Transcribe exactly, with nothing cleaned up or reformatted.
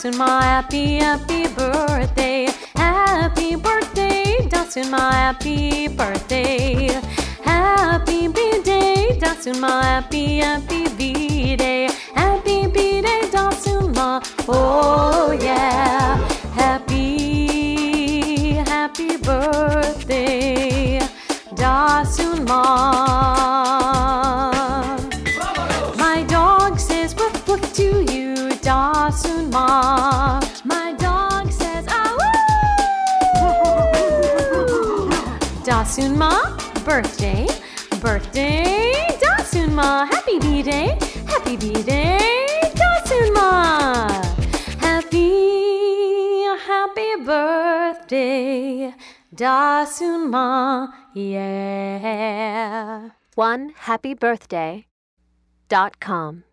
Dasunma, happy, happy birthday. Happy birthday, Dasunma, happy birthday. Happy B-Day, Dasunma, happy, happy B-Day. Happy B-Day, Dasunma, oh yeah. Happy, happy birthday, Dasunma. My dog says woof woof to you, Dasunma. My dog says ah woo. Dasunma, birthday, birthday, Dasunma. Happy B-Day, happy B-Day, Dasunma. Happy, happy birthday, Dasunma, yeah. one happy birthday dot com